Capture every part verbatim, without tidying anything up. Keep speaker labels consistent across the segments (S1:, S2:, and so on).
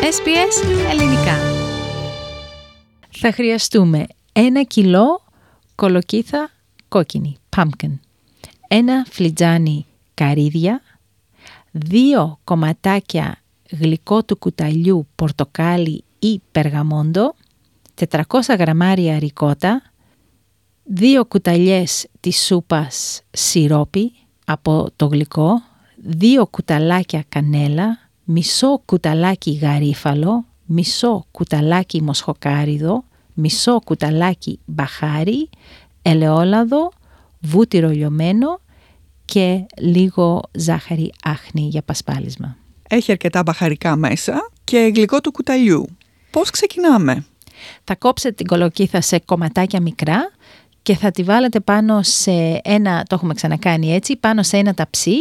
S1: ες μπι ες Ελληνικά. Θα χρειαστούμε ένα κιλό κολοκύθα κόκκινη, pumpkin, ένα φλιτζάνι καρύδια, δύο κομματάκια γλυκό του κουταλιού πορτοκάλι ή περγαμόντο, τετρακόσια γραμμάρια ρικότα, δύο κουταλιές της σούπας σιρόπι από το γλυκό, δύο κουταλάκια κανέλα, μισό κουταλάκι γαρίφαλο, μισό κουταλάκι μοσχοκάριδο, μισό κουταλάκι μπαχάρι, ελαιόλαδο, βούτυρο λιωμένο και λίγο ζάχαρη άχνη για πασπάλισμα.
S2: Έχει αρκετά μπαχαρικά μέσα και γλυκό του κουταλιού. Πώς ξεκινάμε?
S1: Θα κόψετε την κολοκύθα σε κομματάκια μικρά και θα τη βάλετε πάνω σε ένα, το έχουμε ξανακάνει έτσι, πάνω σε ένα ταψί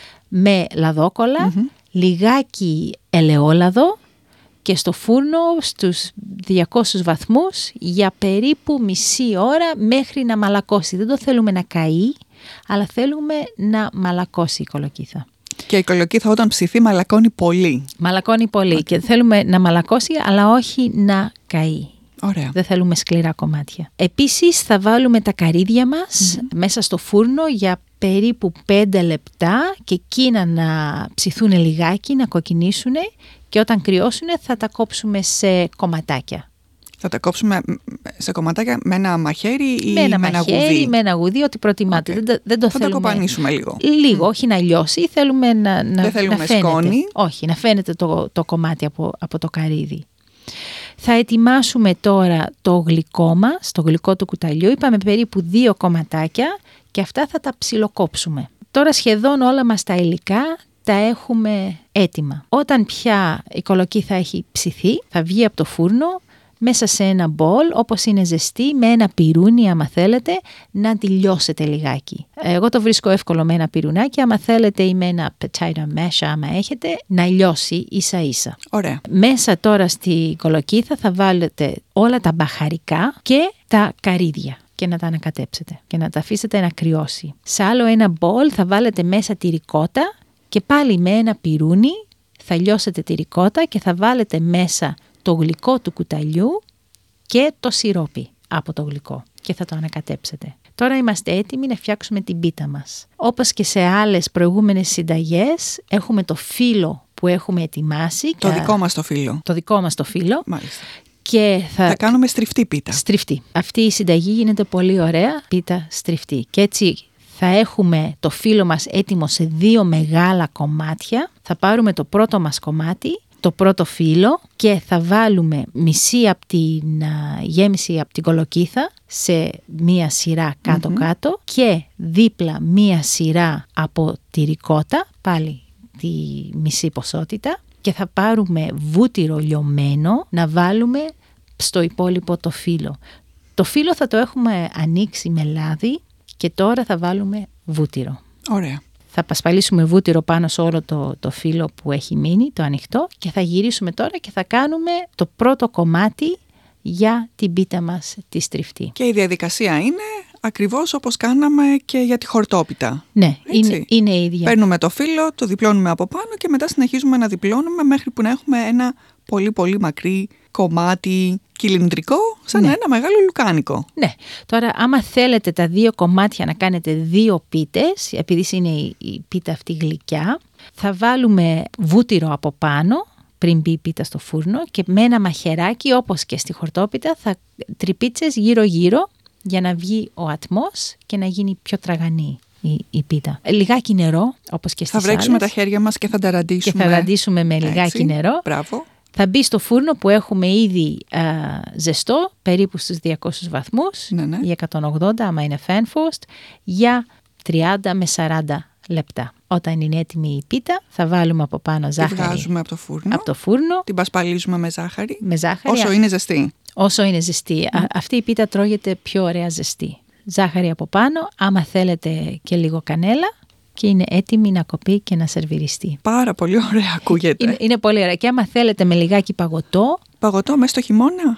S1: με λαδόκολλα, mm-hmm. λιγάκι ελαιόλαδο και στο φούρνο στους διακόσιους βαθμούς για περίπου μισή ώρα μέχρι να μαλακώσει. Δεν το θέλουμε να καεί, αλλά θέλουμε να μαλακώσει η κολοκύθα.
S2: Και η κολοκύθα όταν ψηθεί μαλακώνει πολύ.
S1: Μαλακώνει πολύ okay. και θέλουμε να μαλακώσει αλλά όχι να καεί.
S2: Ωραία.
S1: Δεν θέλουμε σκληρά κομμάτια. Επίσης θα βάλουμε τα καρύδια μας mm-hmm. μέσα στο φούρνο για περίπου πέντε λεπτά και εκείνα να ψηθούν λιγάκι, να κοκκινήσουν και όταν κρυώσουν θα τα κόψουμε σε κομματάκια.
S2: Θα τα κόψουμε σε κομματάκια με ένα μαχαίρι ή με ένα,
S1: με ένα
S2: μαχαίρι,
S1: γουδί. Με ένα γουδί, ό,τι προτιμάτε.
S2: Okay.
S1: Δεν, δεν το
S2: θα
S1: θέλουμε...
S2: τα κοπανίσουμε λίγο.
S1: Λίγο,
S2: mm.
S1: όχι να λιώσει. Θέλουμε να, να,
S2: δεν θέλουμε
S1: να φαίνεται.
S2: σκόνη.
S1: Όχι, να φαίνεται το, το κομμάτι από, από το καρύδι. Θα ετοιμάσουμε τώρα το γλυκό μας, το γλυκό του κουταλιού. Είπαμε περίπου δύο κομματάκια και αυτά θα τα ψιλοκόψουμε. Τώρα σχεδόν όλα μας τα υλικά τα έχουμε έτοιμα. Όταν πια η κολοκύθα έχει ψηθεί, θα βγει από το φούρνο μέσα σε ένα μπολ, όπως είναι ζεστή, με ένα πυρούνι, άμα θέλετε, να τη λιώσετε λιγάκι. Εγώ το βρίσκω εύκολο με ένα πυρουνάκι, άμα θέλετε ή με ένα potato mash, άμα έχετε, να λιώσει ίσα ίσα.
S2: Ωραία.
S1: Μέσα τώρα στη κολοκύθα θα βάλετε όλα τα μπαχαρικά και τα καρύδια και να τα ανακατέψετε και να τα αφήσετε να κρυώσει. Σε άλλο ένα μπολ θα βάλετε μέσα τη ρικότα και πάλι με ένα πυρούνι θα λιώσετε τη ρικότα και θα βάλετε μέσα το γλυκό του κουταλιού και το σιρόπι από το γλυκό και θα το ανακατέψετε. Τώρα είμαστε έτοιμοι να φτιάξουμε την πίτα μας. Όπως και σε άλλες προηγούμενες συνταγές έχουμε το φύλλο που έχουμε ετοιμάσει.
S2: Το
S1: και...
S2: δικό μας το φύλλο.
S1: Το δικό μας το φύλλο.
S2: Μάλιστα.
S1: Και θα...
S2: θα κάνουμε στριφτή πίτα.
S1: Στριφτή. Αυτή η συνταγή γίνεται πολύ ωραία, πίτα στριφτή. Και έτσι θα έχουμε το φύλλο μας έτοιμο σε δύο μεγάλα κομμάτια. Θα πάρουμε το πρώτο μας κομμάτι, το πρώτο φύλλο και θα βάλουμε μισή από την α, γέμιση από την κολοκύθα σε μία σειρά κάτω-κάτω mm-hmm. και δίπλα μία σειρά από τη ρικότα, πάλι τη μισή ποσότητα και θα πάρουμε βούτυρο λιωμένο να βάλουμε στο υπόλοιπο το φύλλο. Το φύλλο θα το έχουμε ανοίξει με λάδι και τώρα θα βάλουμε βούτυρο.
S2: Ωραία.
S1: Θα πασπαλίσουμε βούτυρο πάνω σε όλο το, το φύλλο που έχει μείνει, το ανοιχτό και θα γυρίσουμε τώρα και θα κάνουμε το πρώτο κομμάτι για την πίτα μας τη στριφτή.
S2: Και η διαδικασία είναι ακριβώς όπως κάναμε και για τη χορτόπιτα.
S1: Ναι, είναι, είναι η ίδια.
S2: Παίρνουμε το φύλλο, το διπλώνουμε από πάνω και μετά συνεχίζουμε να διπλώνουμε μέχρι που να έχουμε ένα πολύ πολύ μακρύ κομμάτι κυλινδρικό, σαν ναι. ένα μεγάλο λουκάνικο.
S1: Ναι. Τώρα, άμα θέλετε τα δύο κομμάτια να κάνετε δύο πίτες, επειδή είναι η, η πίτα αυτή γλυκιά, θα βάλουμε βούτυρο από πάνω, πριν μπει η πίτα στο φούρνο και με ένα μαχαιράκι, όπως και στη χορτόπιτα, θα τρυπίτσες γύρω-γύρω για να βγει ο ατμός και να γίνει πιο τραγανή η, η πίτα. Λιγάκι νερό, όπως και στις
S2: άλλες. Θα βρέξουμε
S1: άλλες.
S2: τα χέρια μας και θα τα ραντίσουμε.
S1: Και θα ραντίσουμε με λιγάκι
S2: έτσι.
S1: νερό.
S2: Μπράβο.
S1: Θα μπει στο φούρνο που έχουμε ήδη α, ζεστό, περίπου στους διακόσιους βαθμούς,
S2: ναι, ναι.
S1: ή εκατόν ογδόντα άμα είναι fanfrost, για τριάντα με σαράντα λεπτά. Όταν είναι έτοιμη η πίτα, θα βάλουμε από πάνω ζάχαρη.
S2: Τη βγάζουμε από το φούρνο.
S1: Από το φούρνο.
S2: Την πασπαλίζουμε με ζάχαρη.
S1: Με ζάχαρη.
S2: Όσο είναι ζεστή.
S1: Όσο είναι ζεστή. Mm. Α, αυτή η πίτα τρώγεται πιο ωραία ζεστή. Ζάχαρη από πάνω, άμα θέλετε και λίγο κανέλα. Και είναι έτοιμη να κοπεί και να σερβιριστεί.
S2: Πάρα πολύ ωραία ακούγεται.
S1: Είναι, είναι πολύ ωραία. Και άμα θέλετε με λιγάκι παγωτό.
S2: Παγωτό μέσα στο χειμώνα.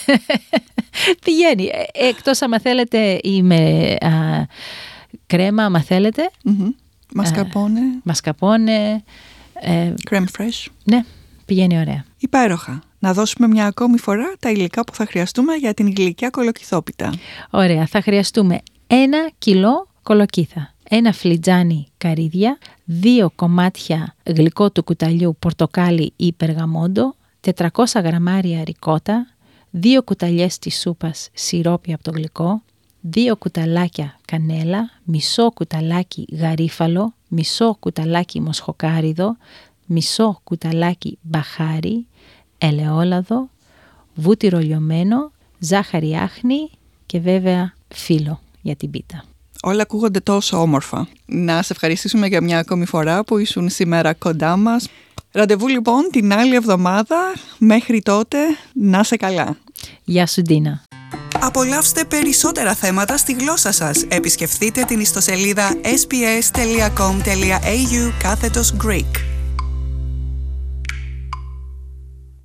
S1: Πηγαίνει. Εκτός άμα θέλετε ή με α, κρέμα, άμα θέλετε.
S2: Mm-hmm. Μασκαπόνε.
S1: Α, μασκαπόνε.
S2: Κρέμ φρέσ.
S1: Ναι. Πηγαίνει ωραία.
S2: Υπέροχα. Να δώσουμε μια ακόμη φορά τα υλικά που θα χρειαστούμε για την γλυκιά κολοκυθόπιτα.
S1: Ωραία. Θα χρειαστούμε ένα κιλό κολοκύθα, ένα φλιτζάνι καρύδια, δύο κομμάτια γλυκό του κουταλιού πορτοκάλι ή περγαμόντο, τετρακόσια γραμμάρια ρικότα, δύο κουταλιές της σούπας σιρόπι από το γλυκό, δύο κουταλάκια κανέλα, μισό κουταλάκι γαρίφαλο, μισό κουταλάκι μοσχοκάριδο, μισό κουταλάκι μπαχάρι, ελαιόλαδο, βούτυρο λιωμένο, ζάχαρη άχνη και βέβαια φύλλο για την πίτα.
S2: Όλα ακούγονται τόσο όμορφα. Να σε ευχαριστήσουμε για μια ακόμη φορά που ήσουν σήμερα κοντά μας. Ραντεβού λοιπόν την άλλη εβδομάδα. Μέχρι τότε να σε καλά.
S1: Γεια σου Ντίνα.
S2: Απολαύστε περισσότερα θέματα στη γλώσσα σας. Επισκεφτείτε την ιστοσελίδα ες μπι ες τελεία κομ τελεία έι γιου κάθετος Greek.